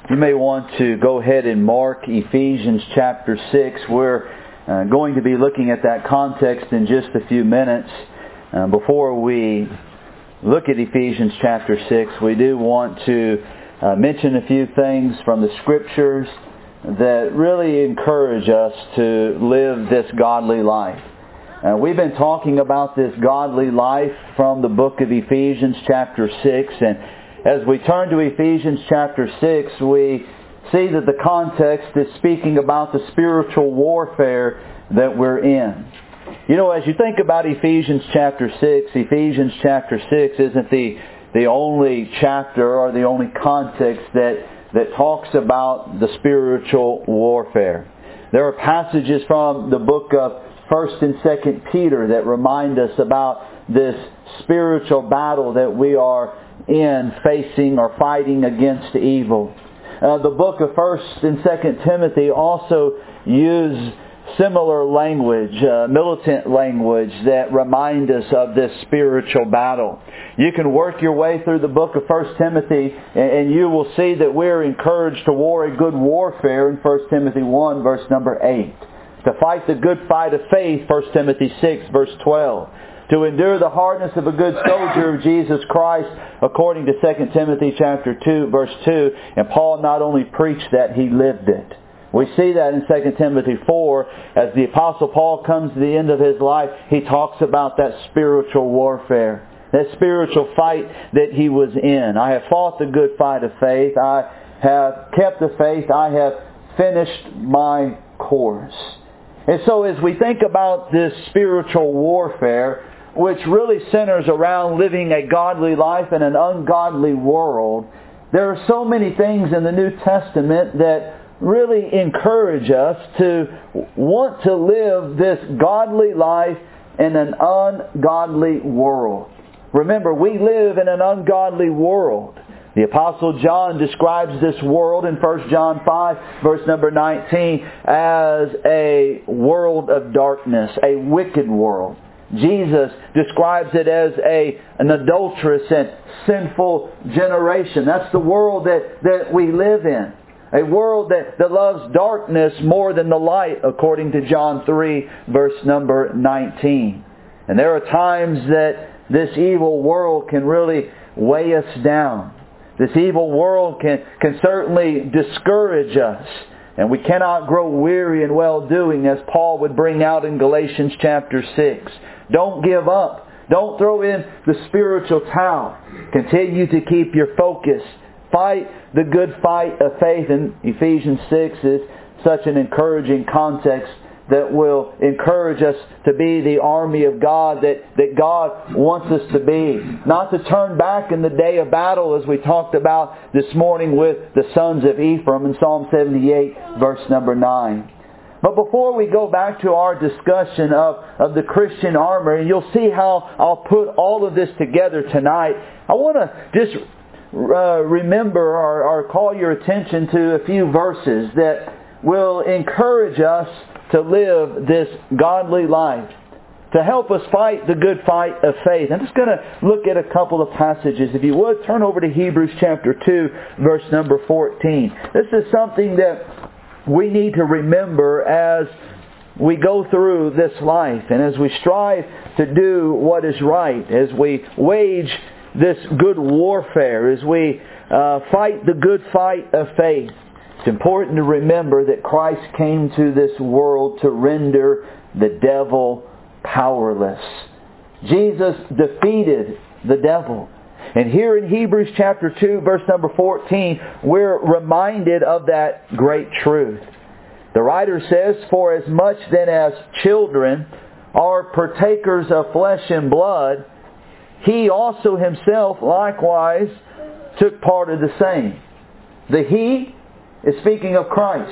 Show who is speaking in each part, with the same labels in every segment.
Speaker 1: You may want to go ahead and mark Ephesians chapter 6. We're going to be looking at that context in just a few minutes. Before we look at Ephesians chapter 6, we do want to mention a few things from the Scriptures that really encourage us to live this godly life. We've been talking about this godly life from the book of Ephesians chapter 6, and as we turn to Ephesians chapter 6, we see that the context is speaking about the spiritual warfare that we're in. You know, as you think about Ephesians chapter 6 isn't the only chapter or the only context that talks about the spiritual warfare. There are passages from the book of 1st and 2nd Peter that remind us about this spiritual battle that we are in, facing or fighting against evil. The book of 1st and 2nd Timothy also use similar language, militant language that remind us of this spiritual battle. You can work your way through the book of 1 Timothy and you will see that we're encouraged to war a good warfare in 1 Timothy 1 verse number 8. To fight the good fight of faith, 1 Timothy 6 verse 12. To endure the hardness of a good soldier of Jesus Christ, according to 2 Timothy chapter 2 verse 2. And Paul not only preached that, he lived it. We see that in 2 Timothy 4, as the Apostle Paul comes to the end of his life, he talks about that spiritual warfare, that spiritual fight that he was in. I have fought the good fight of faith. I have kept the faith. I have finished my course. And so as we think about this spiritual warfare, which really centers around living a godly life in an ungodly world, there are so many things in the New Testament that really encourage us to want to live this godly life in an ungodly world. Remember, we live in an ungodly world. The Apostle John describes this world in 1 John 5, verse number 19, as a world of darkness, a wicked world. Jesus describes it as an adulterous and sinful generation. That's the world that we live in. A world that loves darkness more than the light, according to John 3, verse number 19. And there are times that this evil world can really weigh us down. This evil world can certainly discourage us. And we cannot grow weary in well-doing, as Paul would bring out in Galatians chapter 6. Don't give up. Don't throw in the spiritual towel. Continue to keep your focus. Fight the good fight of faith. And Ephesians 6 is such an encouraging context that will encourage us to be the army of God that God wants us to be. Not to turn back in the day of battle, as we talked about this morning with the sons of Ephraim in Psalm 78, verse number 9. But before we go back to our discussion of the Christian armor, and you'll see how I'll put all of this together tonight, I want to just remember or call your attention to a few verses that will encourage us to live this godly life, to help us fight the good fight of faith. I'm just going to look at a couple of passages. If you would, turn over to Hebrews chapter 2, verse number 14. This is something that we need to remember as we go through this life and as we strive to do what is right, as we wage this good warfare, as we fight the good fight of faith. It's important to remember that Christ came to this world to render the devil powerless. Jesus defeated the devil. And here in Hebrews chapter 2, verse number 14, we're reminded of that great truth. The writer says, "For as much then as children are partakers of flesh and blood, He also Himself likewise took part of the same." The He is speaking of Christ.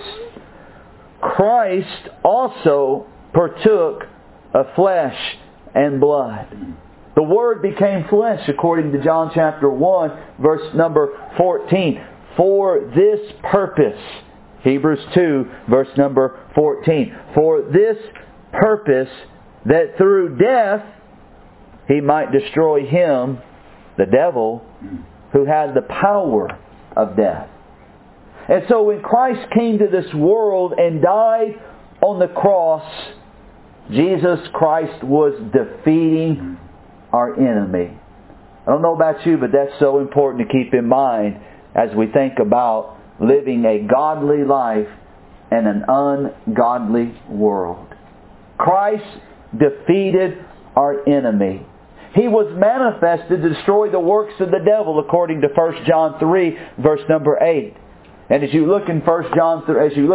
Speaker 1: Christ also partook of flesh and blood. The Word became flesh, according to John chapter 1, verse number 14. For this purpose, Hebrews 2, verse number 14. For this purpose, that through death He might destroy him, the devil, who had the power of death. And so when Christ came to this world and died on the cross, Jesus Christ was defeating our enemy. I don't know about you, but that's so important to keep in mind as we think about living a godly life in an ungodly world. Christ defeated our enemy. He was manifested to destroy the works of the devil, according to 1 John 3, verse number 8. And as you look at 1 John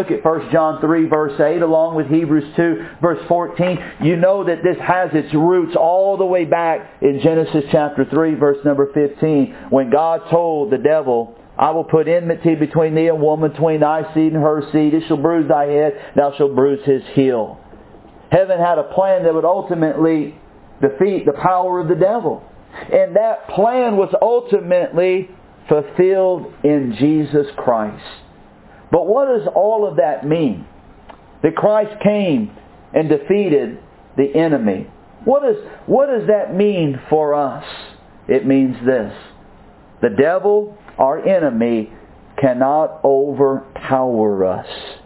Speaker 1: 3, verse 8, along with Hebrews 2, verse 14, you know that this has its roots all the way back in Genesis chapter 3, verse number 15, when God told the devil, I will put enmity between thee and woman, between thy seed and her seed. It shall bruise thy head, thou shalt bruise his heel. Heaven had a plan that would ultimately defeat the power of the devil. And that plan was ultimately fulfilled in Jesus Christ. But what does all of that mean? That Christ came and defeated the enemy. What does that mean for us? It means this. The devil, our enemy, cannot overpower us.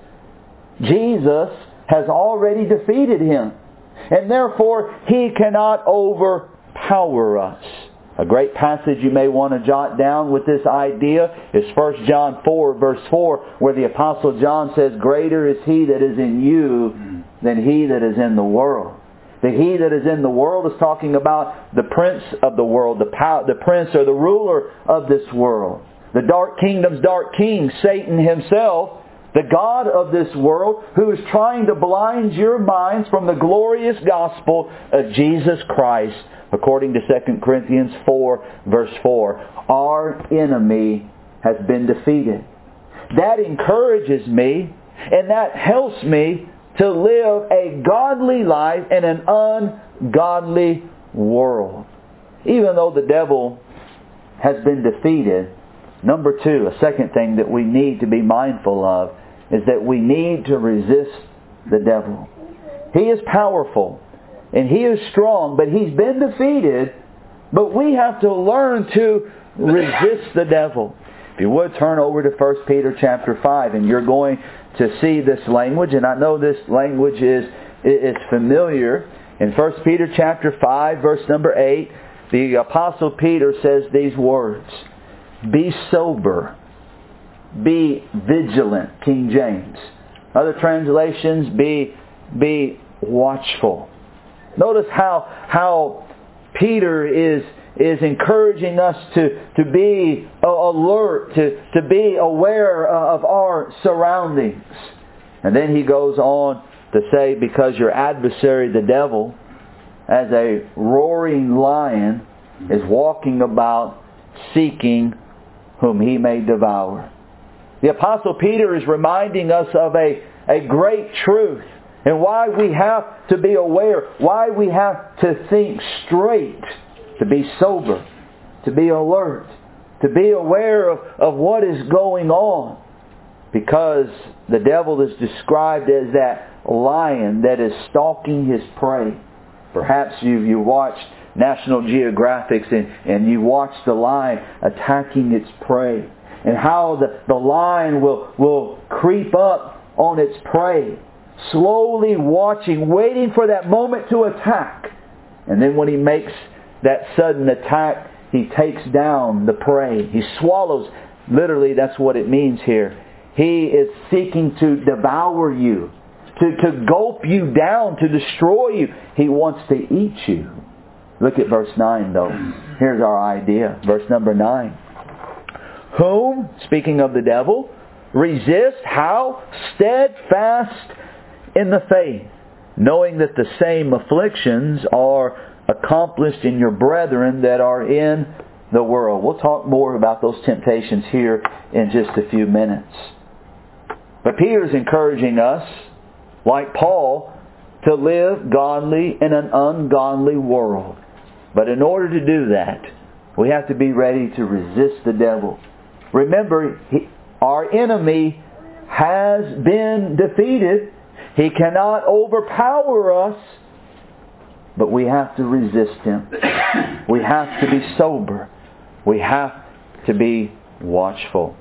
Speaker 1: Jesus has already defeated him. And therefore, He cannot overpower us. A great passage you may want to jot down with this idea is 1 John 4, verse 4, where the Apostle John says, Greater is He that is in you than he that is in the world. The he that is in the world is talking about the prince of the world, the prince or the ruler of this world. The dark kingdom's dark king, Satan himself, the God of this world, who is trying to blind your minds from the glorious gospel of Jesus Christ, according to 2 Corinthians 4, verse 4. Our enemy has been defeated. That encourages me, and that helps me to live a godly life in an ungodly world. Even though the devil has been defeated, number two, a second thing that we need to be mindful of is that we need to resist the devil. He is powerful and he is strong, but he's been defeated. But we have to learn to resist the devil. If you would, turn over to 1 Peter chapter 5, and you're going to see this language. And I know this language is familiar. In 1 Peter chapter 5, verse number 8, the Apostle Peter says these words, Be sober, be vigilant, King James. Other translations, be watchful. Notice how Peter is encouraging us to be alert, to be aware of our surroundings. And then he goes on to say, because your adversary, the devil, as a roaring lion, is walking about seeking whom he may devour. The Apostle Peter is reminding us of a great truth, and why we have to be aware, why we have to think straight, to be sober, to be alert, to be aware of what is going on. Because the devil is described as that lion that is stalking his prey. Perhaps you watched National Geographic and you watched the lion attacking its prey. And how the lion will creep up on its prey, slowly watching, waiting for that moment to attack. And then when he makes that sudden attack, he takes down the prey. He swallows. Literally, that's what it means here. He is seeking to devour you, to gulp you down, to destroy you. He wants to eat you. Look at verse 9 though. Here's our idea. Verse number 9. Whom, speaking of the devil, resist, how? Steadfast in the faith, knowing that the same afflictions are accomplished in your brethren that are in the world. We'll talk more about those temptations here in just a few minutes. But Peter's encouraging us, like Paul, to live godly in an ungodly world. But in order to do that, we have to be ready to resist the devil. Remember, our enemy has been defeated. He cannot overpower us, but we have to resist him. We have to be sober. We have to be watchful.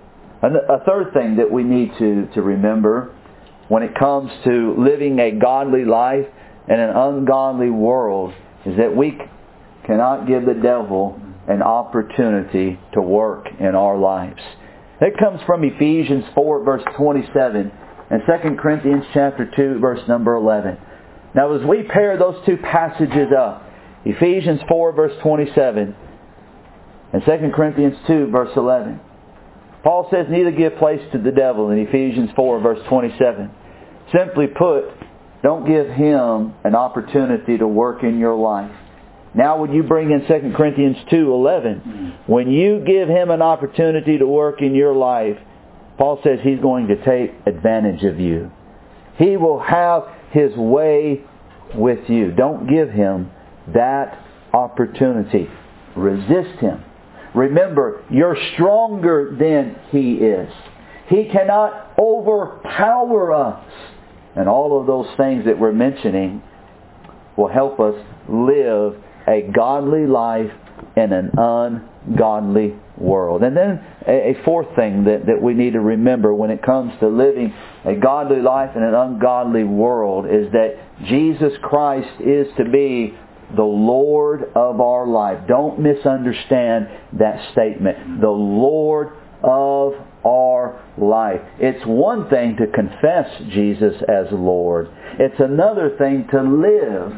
Speaker 1: A third thing that we need to remember when it comes to living a godly life in an ungodly world is that we cannot give the devil an opportunity to work in our lives. It comes from Ephesians 4 verse 27 and 2 Corinthians chapter 2 verse number 11. Now as we pair those two passages up, Ephesians 4 verse 27 and 2 Corinthians 2 verse 11, Paul says, neither give place to the devil in Ephesians 4 verse 27. Simply put, don't give him an opportunity to work in your life. Now when you bring in 2 Corinthians 2:11, when you give him an opportunity to work in your life, Paul says he's going to take advantage of you. He will have his way with you. Don't give him that opportunity. Resist him. Remember, you're stronger than he is. He cannot overpower us. And all of those things that we're mentioning will help us live a godly life in an ungodly world. And then a fourth thing that we need to remember when it comes to living a godly life in an ungodly world is that Jesus Christ is to be the Lord of our life. Don't misunderstand that statement. The Lord of our life. It's one thing to confess Jesus as Lord. It's another thing to live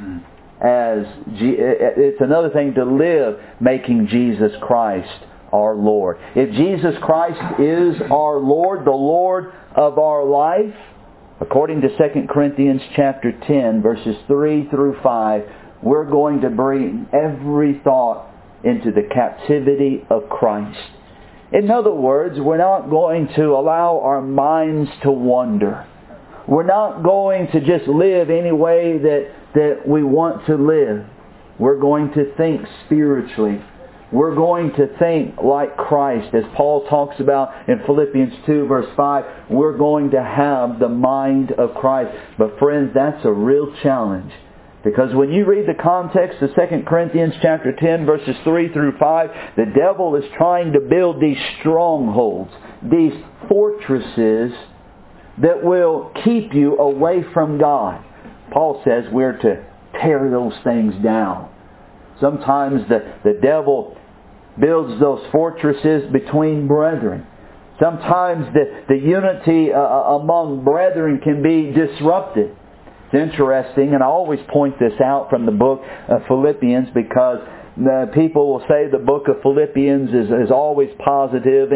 Speaker 1: it's another thing to live making Jesus Christ our Lord. If Jesus Christ is our Lord, the Lord of our life, according to 2 Corinthians chapter 10, verses 3 through 5, we're going to bring every thought into the captivity of Christ. In other words, we're not going to allow our minds to wander. We're not going to just live any way that we want to live. We're going to think spiritually. We're going to think like Christ. As Paul talks about in Philippians 2 verse 5, we're going to have the mind of Christ. But friends, that's a real challenge. Because when you read the context of 2 Corinthians chapter 10 verses 3 through 5, the devil is trying to build these strongholds, these fortresses that will keep you away from God. Paul says we're to tear those things down. Sometimes the devil builds those fortresses between brethren. Sometimes the unity among brethren can be disrupted. It's interesting, and I always point this out from the book of Philippians because people will say the book of Philippians is always positive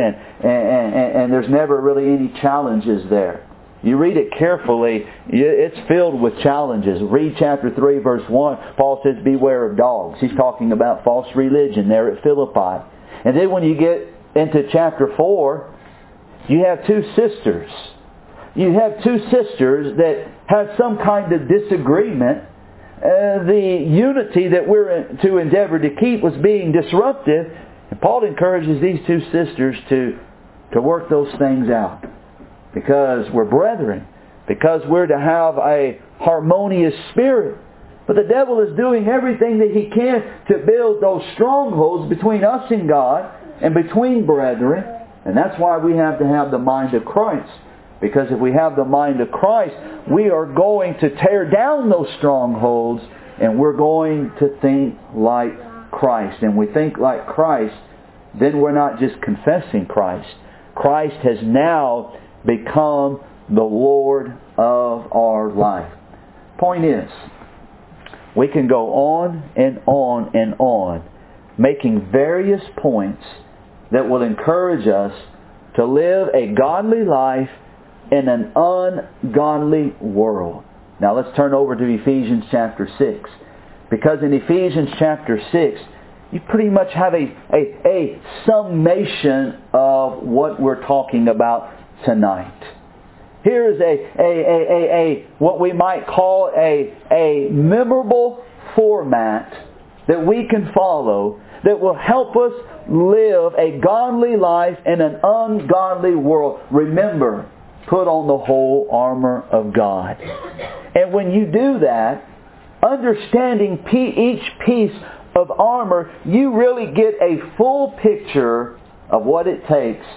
Speaker 1: and there's never really any challenges there. You read it carefully, it's filled with challenges. Read chapter 3 verse 1, Paul says, beware of dogs. He's talking about false religion there at Philippi. And then when you get into chapter 4, you have two sisters. You have two sisters that have some kind of disagreement. The unity that we're to endeavor to keep was being disrupted. And Paul encourages these two sisters to work those things out. Because we're brethren. Because we're to have a harmonious spirit. But the devil is doing everything that he can to build those strongholds between us and God and between brethren. And that's why we have to have the mind of Christ. Because if we have the mind of Christ, we are going to tear down those strongholds and we're going to think like Christ. And we think like Christ, then we're not just confessing Christ. Christ has now become the Lord of our life. Point is, we can go on and on and on, making various points that will encourage us to live a godly life in an ungodly world. Now let's turn over to Ephesians chapter 6. Because in Ephesians chapter 6, you pretty much have a summation of what we're talking about tonight. Here's what we might call a memorable format that we can follow that will help us live a godly life in an ungodly world. Remember, put on the whole armor of God. And when you do that, understanding each piece of armor, you really get a full picture of what it takes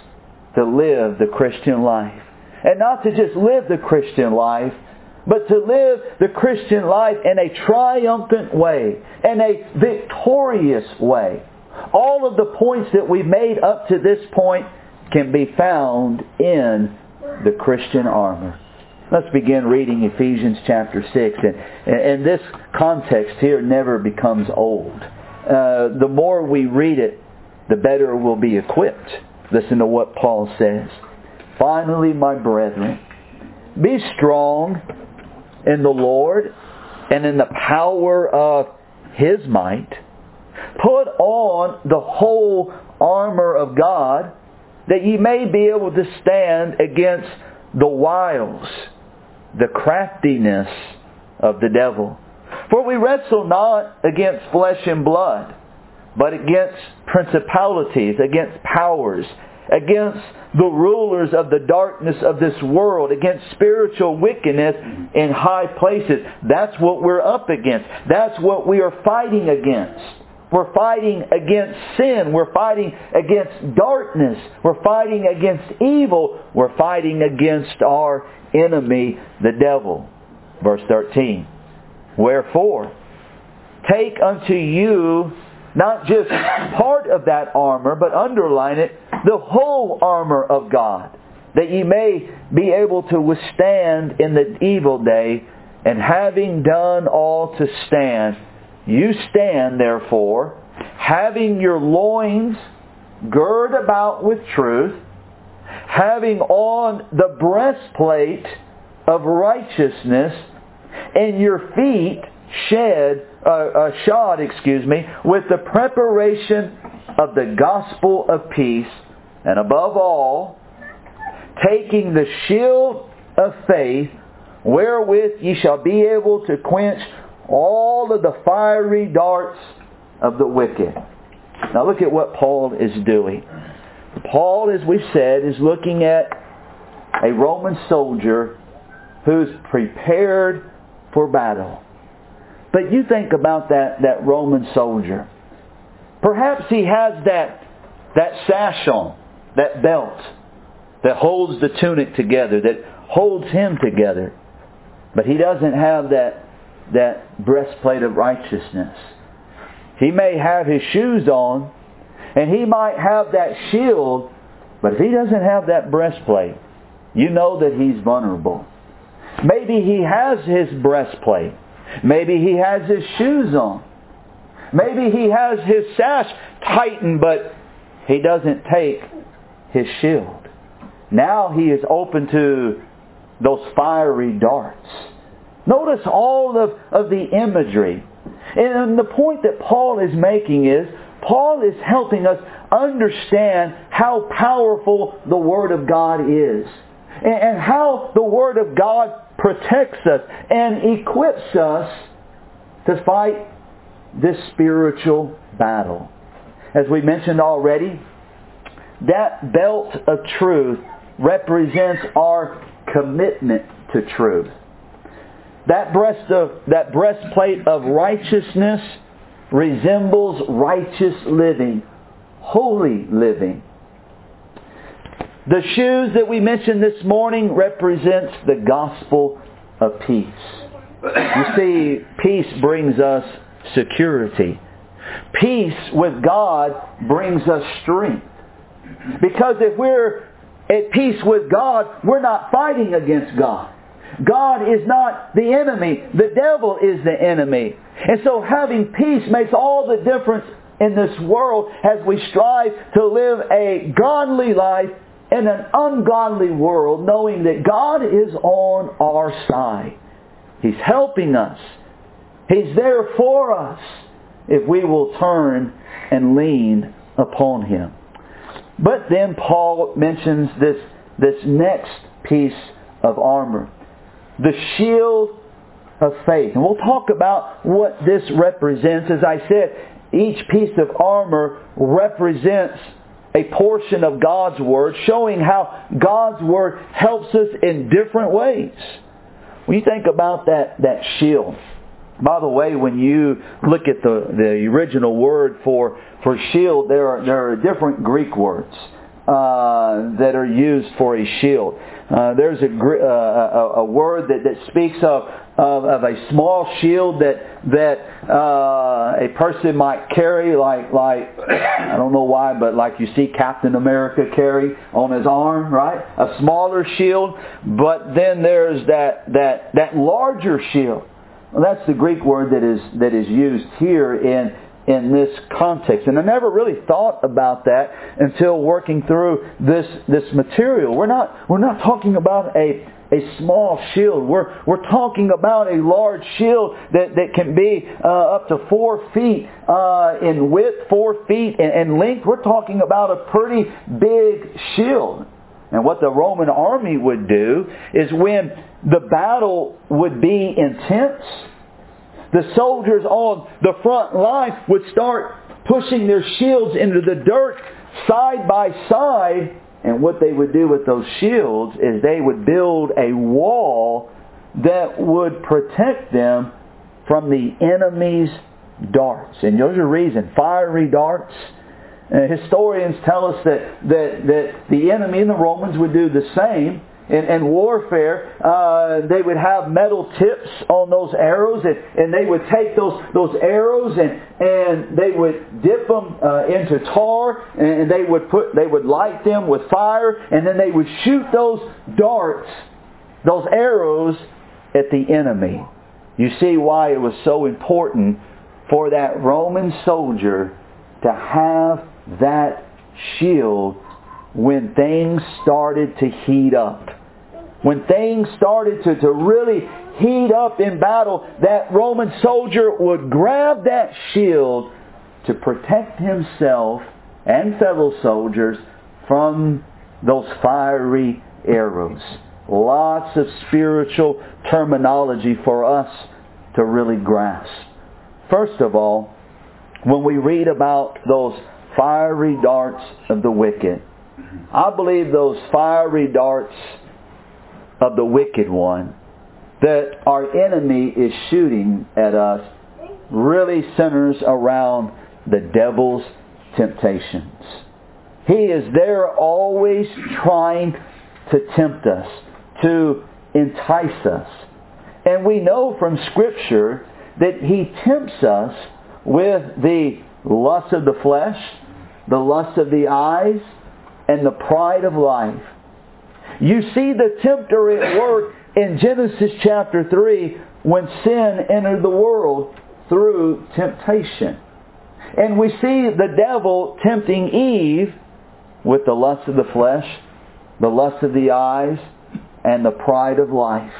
Speaker 1: to live the Christian life. And not to just live the Christian life, but to live the Christian life in a triumphant way, in a victorious way. All of the points that we've made up to this point can be found in the Christian armor. Let's begin reading Ephesians chapter 6. And this context here never becomes old. The more we read it, the better we'll be equipped. Listen to what Paul says. Finally, my brethren, be strong in the Lord and in the power of His might. Put on the whole armor of God, that ye may be able to stand against the wiles, the craftiness of the devil. For we wrestle not against flesh and blood, but against principalities, against powers, against the rulers of the darkness of this world, against spiritual wickedness in high places. That's what we're up against. That's what we are fighting against. We're fighting against sin. We're fighting against darkness. We're fighting against evil. We're fighting against our enemy, the devil. Verse 13. Wherefore, take unto you not just part of that armor, but underline it, the whole armor of God, that ye may be able to withstand in the evil day, and having done all to stand, you stand therefore, having your loins girt about with truth, having on the breastplate of righteousness, and your feet shod with the preparation of the gospel of peace, and above all, taking the shield of faith, wherewith ye shall be able to quench all of the fiery darts of the wicked. Now look at what Paul is doing. Paul, as we've said, is looking at a Roman soldier who's prepared for battle. But you think about that Roman soldier. Perhaps he has that sash on, that belt that holds the tunic together, that holds him together. But he doesn't have that breastplate of righteousness. He may have his shoes on, and he might have that shield, but if he doesn't have that breastplate, you know that he's vulnerable. Maybe he has his breastplate. Maybe he has his shoes on. Maybe he has his sash tightened, but he doesn't take his shield. Now he is open to those fiery darts. Notice all of the imagery. And the point that Paul is making is, Paul is helping us understand how powerful the Word of God is. And how the Word of God protects us and equips us to fight this spiritual battle. As we mentioned already, that belt of truth represents our commitment to truth. That breastplate of righteousness resembles righteous living, holy living. The shoes that we mentioned this morning represents the gospel of peace. You see, peace brings us security. Peace with God brings us strength. Because if we're at peace with God, we're not fighting against God. God is not the enemy. The devil is the enemy. And so having peace makes all the difference in this world as we strive to live a godly life in an ungodly world, knowing that God is on our side. He's helping us. He's there for us if we will turn and lean upon Him. But then Paul mentions this next piece of armor, the shield of faith. And we'll talk about what this represents. As I said, each piece of armor represents a portion of God's Word, showing how God's Word helps us in different ways. When you think about that shield, by the way, when you look at the original word for shield, there are different Greek words. that are used for a shield. There's a word that speaks of a small shield that a person might carry, like I don't know why, but like you see Captain America carry on his arm, right? A smaller shield, but then there's that larger shield. Well, that's the Greek word that is used here in this context. And I never really thought about that until working through this material. We're not talking about a small shield. We're talking about a large shield that can be up to 4 feet in width, 4 feet in length. We're talking about a pretty big shield. And what the Roman army would do is when the battle would be intense, the soldiers on the front line would start pushing their shields into the dirt side by side. And what they would do with those shields is they would build a wall that would protect them from the enemy's darts. And there's a reason. Fiery darts. Historians tell us that the enemy and the Romans would do the same. In warfare, they would have metal tips on those arrows, and they would take those arrows and they would dip them into tar, and they would light them with fire, and then they would shoot those darts, those arrows, at the enemy. You see why it was so important for that Roman soldier to have that shield when things started to heat up. When things started to really heat up in battle, that Roman soldier would grab that shield to protect himself and fellow soldiers from those fiery arrows. Lots of spiritual terminology for us to really grasp. First of all, when we read about those fiery darts of the wicked, I believe those fiery darts of the wicked one that our enemy is shooting at us really centers around the devil's temptations. He is there always trying to tempt us, to entice us. And we know from Scripture that he tempts us with the lust of the flesh, the lust of the eyes, and the pride of life. You see the tempter at work in Genesis chapter 3 when sin entered the world through temptation. And we see the devil tempting Eve with the lust of the flesh, the lust of the eyes, and the pride of life.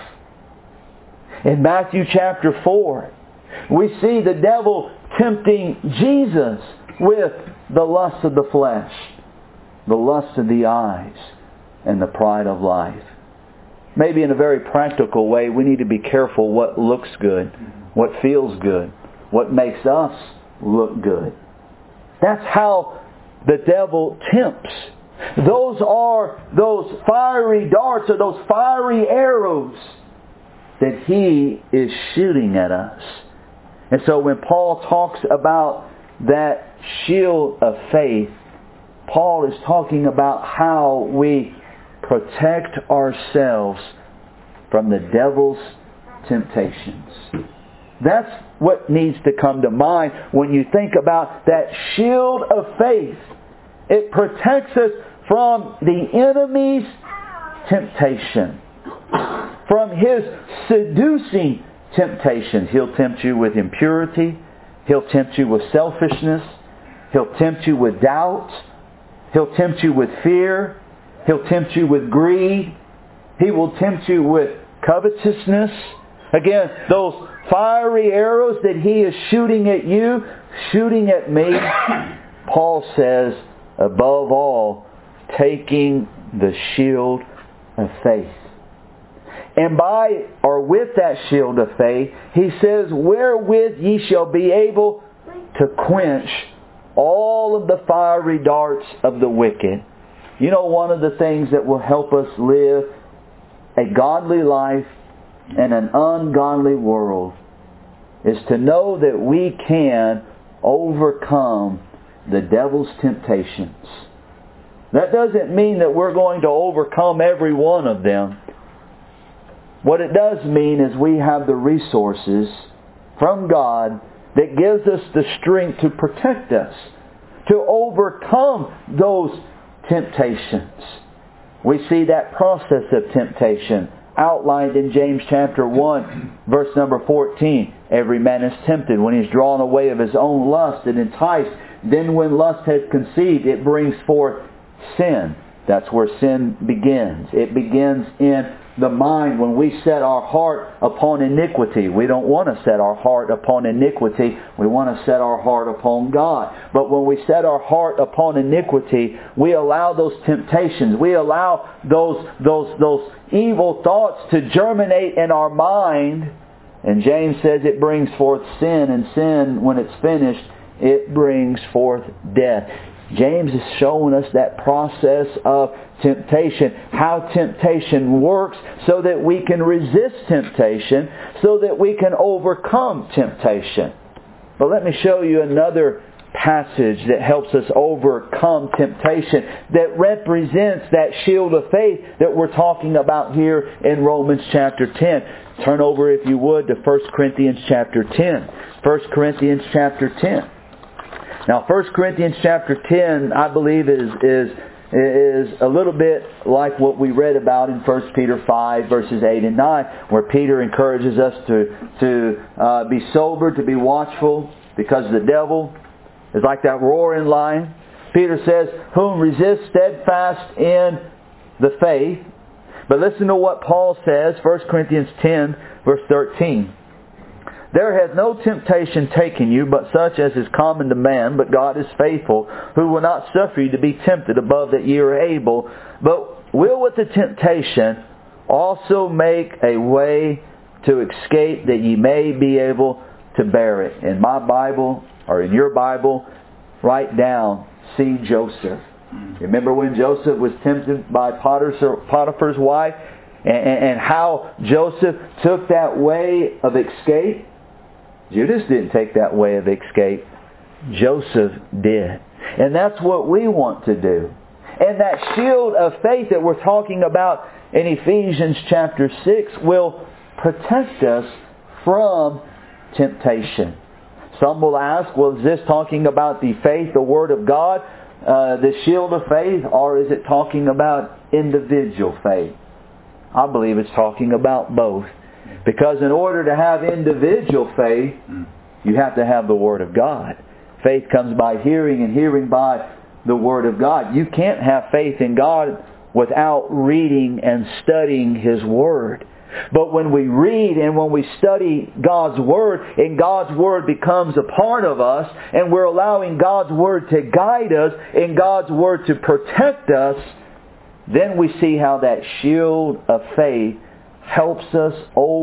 Speaker 1: In Matthew chapter 4, we see the devil tempting Jesus with the lust of the flesh, the lust of the eyes, and the pride of life. Maybe in a very practical way, we need to be careful what looks good, what feels good, what makes us look good. That's how the devil tempts. Those are those fiery darts or those fiery arrows that he is shooting at us. And so when Paul talks about that shield of faith, Paul is talking about how we protect ourselves from the devil's temptations. That's what needs to come to mind when you think about that shield of faith. It protects us from the enemy's temptation, from his seducing temptations. He'll tempt you with impurity. He'll tempt you with selfishness. He'll tempt you with doubt. He'll tempt you with fear. He'll tempt you with greed. He will tempt you with covetousness. Again, those fiery arrows that he is shooting at you, shooting at me, Paul says, above all, taking the shield of faith. And by or with that shield of faith, he says, wherewith ye shall be able to quench all of the fiery darts of the wicked. You know, one of the things that will help us live a godly life in an ungodly world is to know that we can overcome the devil's temptations. That doesn't mean that we're going to overcome every one of them. What it does mean is we have the resources from God that gives us the strength to protect us, to overcome those temptations. We see that process of temptation outlined in James chapter 1, verse number 14. Every man is tempted when he's drawn away of his own lust and enticed. Then when lust has conceived, it brings forth sin. That's where sin begins. It begins in the mind when we set our heart upon iniquity. We don't want to set our heart upon iniquity. We want to set our heart upon God. But when we set our heart upon iniquity, we allow those temptations. We allow those evil thoughts to germinate in our mind. And James says it brings forth sin. And sin, when it's finished, it brings forth death. James is showing us that process of temptation, how temptation works so that we can resist temptation, so that we can overcome temptation. But let me show you another passage that helps us overcome temptation, that represents that shield of faith that we're talking about here in Romans chapter 10. Turn over, if you would, to 1 Corinthians chapter 10. 1 Corinthians chapter 10. Now, 1 Corinthians chapter 10, I believe, is a little bit like what we read about in 1 Peter 5, verses 8 and 9, where Peter encourages us to be sober, to be watchful, because the devil is like that roaring lion. Peter says, whom resist steadfast in the faith. But listen to what Paul says, 1 Corinthians 10, verse 13. There hath no temptation taken you, but such as is common to man. But God is faithful, who will not suffer you to be tempted above that ye are able, but will with the temptation also make a way to escape, that ye may be able to bear it. In my Bible, or in your Bible, write down, see Joseph. Remember when Joseph was tempted by Potiphar's wife, and how Joseph took that way of escape? Judas didn't take that way of escape. Joseph did. And that's what we want to do. And that shield of faith that we're talking about in Ephesians chapter 6 will protect us from temptation. Some will ask, well, is this talking about the faith, the Word of God, the shield of faith, or is it talking about individual faith? I believe it's talking about both. Because in order to have individual faith, you have to have the Word of God. Faith comes by hearing, and hearing by the Word of God. You can't have faith in God without reading and studying His Word. But when we read and when we study God's Word, and God's Word becomes a part of us, and we're allowing God's Word to guide us, and God's Word to protect us, then we see how that shield of faith helps us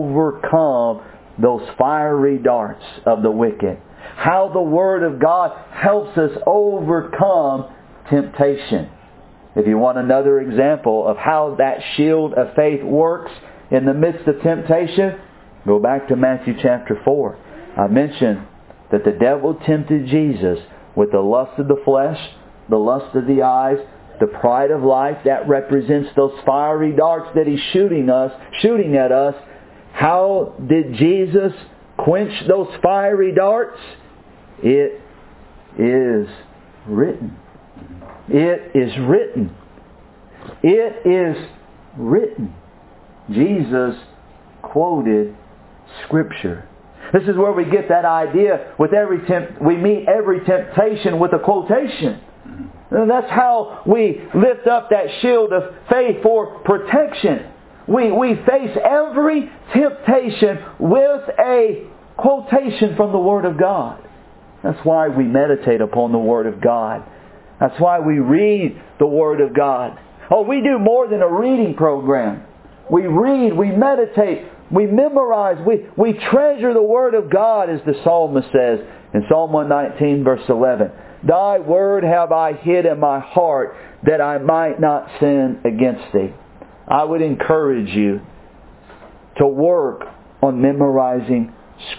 Speaker 1: overcome those fiery darts of the wicked. How the Word of God helps us overcome temptation. If you want another example of how that shield of faith works in the midst of temptation, go back to Matthew chapter 4. I mentioned that the devil tempted Jesus with the lust of the flesh, the lust of the eyes, the pride of life. That represents those fiery darts that he's shooting at us. How did Jesus quench those fiery darts? It is written. It is written. It is written. Jesus quoted Scripture. This is where we get that idea. We meet every temptation with a quotation. And that's how we lift up that shield of faith for protection. We face every temptation with a quotation from the Word of God. That's why we meditate upon the Word of God. That's why we read the Word of God. Oh, we do more than a reading program. We read, we meditate, we memorize, we treasure the Word of God, as the psalmist says in Psalm 119 verse 11. Thy Word have I hid in my heart, that I might not sin against Thee. I would encourage you to work on memorizing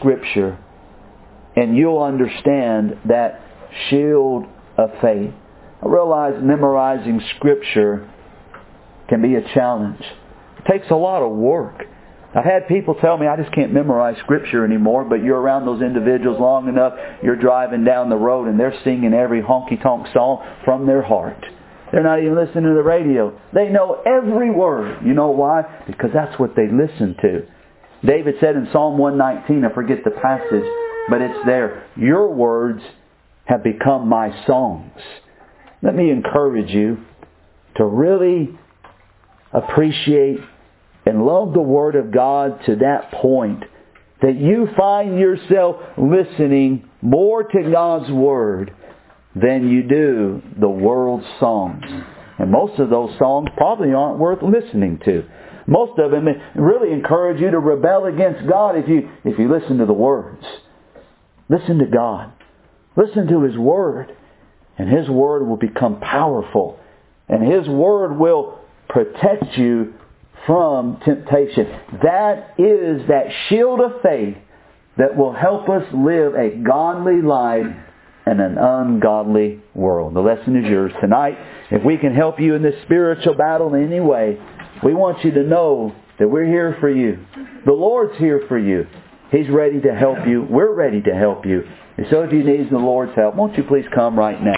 Speaker 1: Scripture, and you'll understand that shield of faith. I realize memorizing Scripture can be a challenge. It takes a lot of work. I've had people tell me, I just can't memorize Scripture anymore, but you're around those individuals long enough, you're driving down the road and they're singing every honky-tonk song from their heart. They're not even listening to the radio. They know every word. You know why? Because that's what they listen to. David said in Psalm 119, I forget the passage, but it's there, your words have become my songs. Let me encourage you to really appreciate and love the Word of God to that point that you find yourself listening more to God's Word than you do the world's songs. And most of those songs probably aren't worth listening to. Most of them really encourage you to rebel against God if you listen to the words. Listen to God. Listen to His Word. And His Word will become powerful. And His Word will protect you from temptation. That is that shield of faith that will help us live a godly life in an ungodly world. The lesson is yours tonight. If we can help you in this spiritual battle in any way, we want you to know that we're here for you. The Lord's here for you. He's ready to help you. We're ready to help you. And so if you need the Lord's help, won't you please come right now?